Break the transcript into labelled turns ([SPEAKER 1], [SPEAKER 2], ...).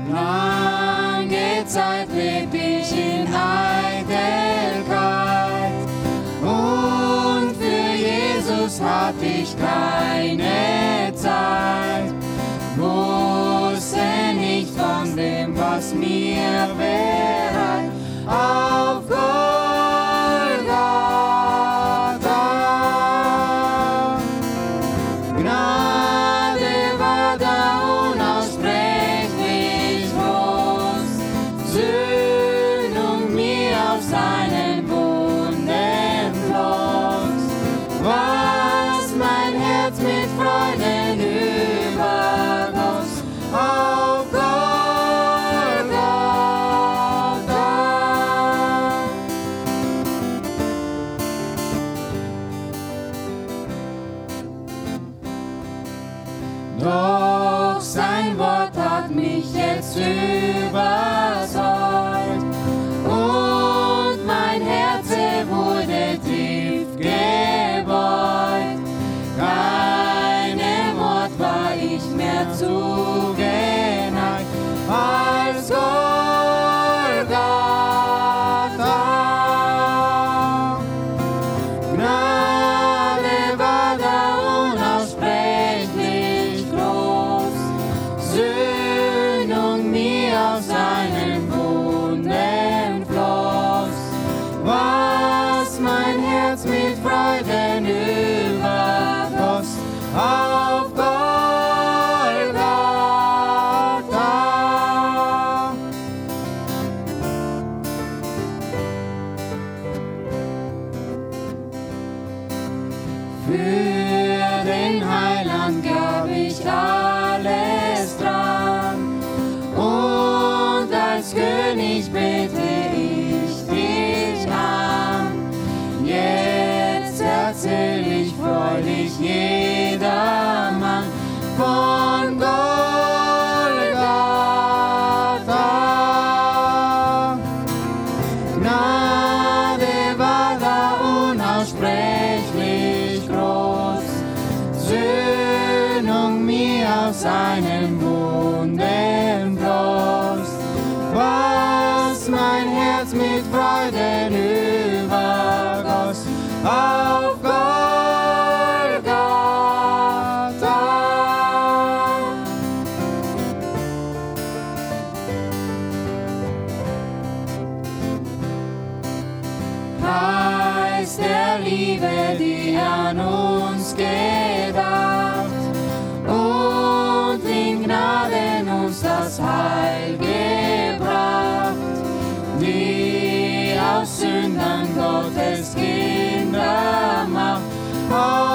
[SPEAKER 1] Lange Zeit leb ich in Eitelkeit und für Jesus hatte ich keine Zeit. Wusste nicht von dem, was mir bereit auf Golgatha. Gnade war da unaussprechlich groß, Sühnung mir auf seinen Wunden floss, was mein Herz mit Freuden übergoss auf Golgatha. Doch sein Wort hat mich jetzt überzeugt und mein Herz wurde tief gebeugt. Keinem Ort war ich mehr zugeneigt als Golgatha. Gnade war da unaussprechlich groß, Sühnung mir auf seinen Wunden floss, was mein Herz mit Freuden übergoss auf Golgatha. Für den Heiland gab ich alles dran und als König bete ich dich an. Jetzt erzähl ich freudig jedermann von Golgatha. Gnade war da unaussprechlich groß, Sühnung mir auf seinen Wunden floss, was mein Herz mit Freuden übergoss auf Golgatha. Preis der Liebe, die an uns gedacht und in Gnaden uns das Heil gebracht, die aus Sündern Gottes Kinder macht.